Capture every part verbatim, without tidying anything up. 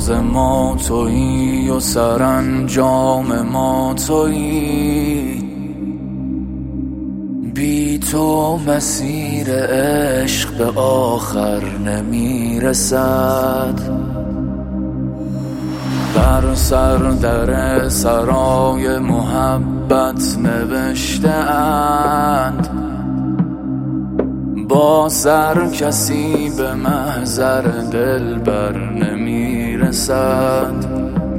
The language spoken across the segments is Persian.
راز ما تویی و سرانجام ما تویی، بی تو مسیر عشق به آخر نمیرسد. بر سر در سرای محبت نوشته اند، با سر کسی به محضر دلبر نمیرسد.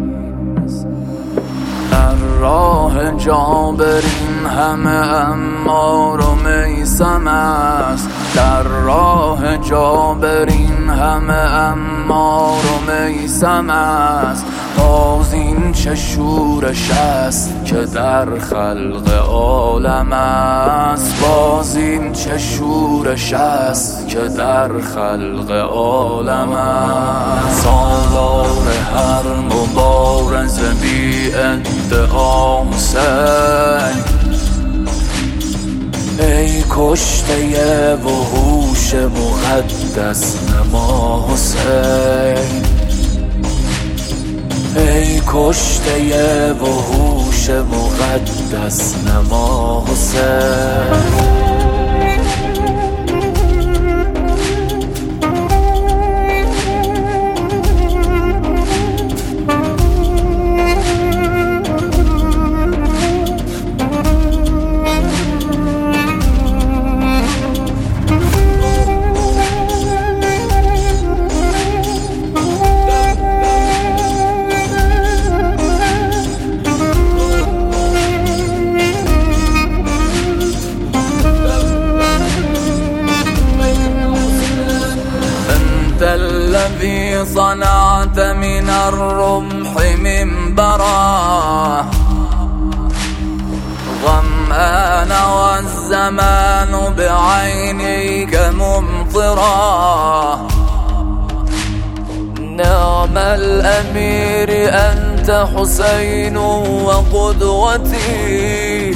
در راه جابرین همه عمار و میثم است، در راه جابرین همه عمار و میثم است. باز این چه شورش است که در خلق عالم است، باز این چه شورش است که در خلق عالم است. سالار هر مبارز بی ادعا حسین، ای کشته وحوش مقدس نما حسین، ای کشته وحوش مقدس نما حسین. الذي صنعت من الرمح منبرا، ظمآن والزمان بعينيك ممطرا. نعم الأمير أنت حسين وقدوتي،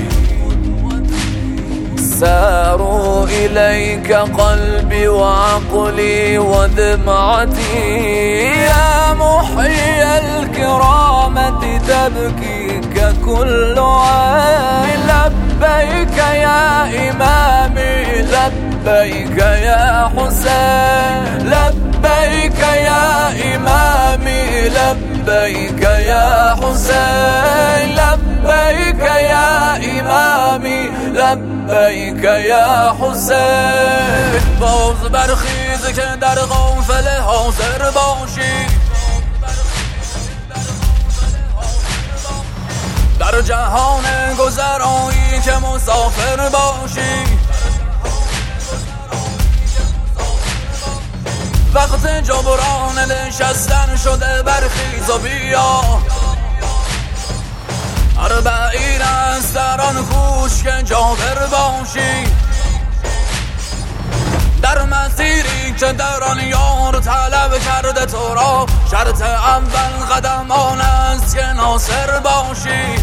ساروا إليك قلبي وعقلي ودمعتي. يا محيي الكرامة تبكيك كل عين، لبيك يا إمامي لبيك يا حسين، لبيك يا إمامي لبيك يا حسين، لبيك يا إمامي لبیک یا حسین. باز برخیز که در قافله حاضر باشی، در جهان گذرایی که مسافر باشی. وقت جبران نشستن شده، برخیز و بیا. اربعین است در آن کوش که جابر باشی، در مسیری که در آن یار طلب کرده تو را. شرط اول قدم آن است که ناصر باشی.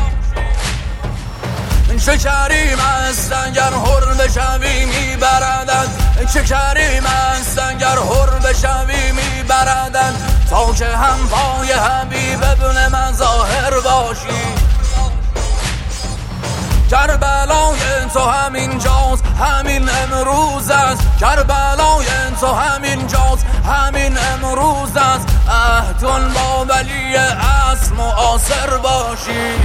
چه کریم است اگر حر بشوی میبردد، چه کریم است اگر حر بشوی میبردد. تا که هم پای حبیب ابن مظاهر باشی. کربلای تو همین جاست همین امروز است، کربلای تو همین جاست همین امروز است. عهدون با ولی اصل معاصر باشی.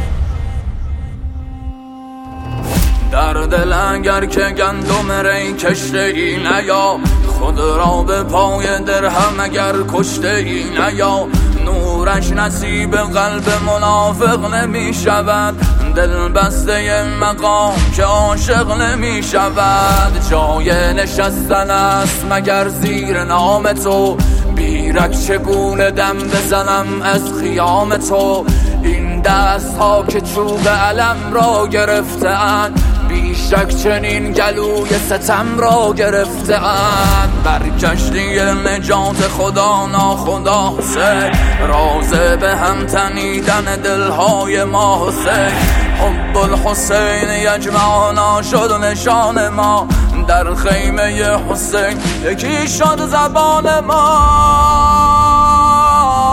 در دل اگر که گندم ری کشته ای نیا، خود را به پای درهم اگر کشته ای نیا. نورش نصیب قلب منافق نمی شود، دل بسته مقام که عاشق نمی شود. جای نشستن است مگر زیر نام تو، بیرک چگونه دم بزنم از خیام تو. این دست ها که چوب علم را گرفتند، بیشک چنین گلوی ستم را گرفتند. بر کشتی نجات خدا ناخدا حسین، رازه به هم تنیدن دلهای ما حسین. حب الحسین یجمعنا شد نشان ما، در خیمه حسین یکی شد زبان ما.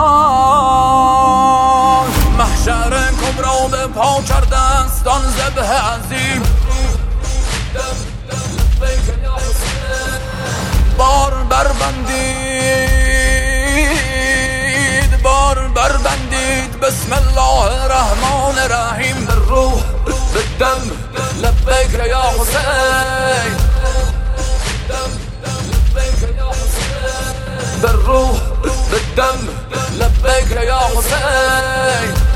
یا حسین به روح به دم لبیک یا حسین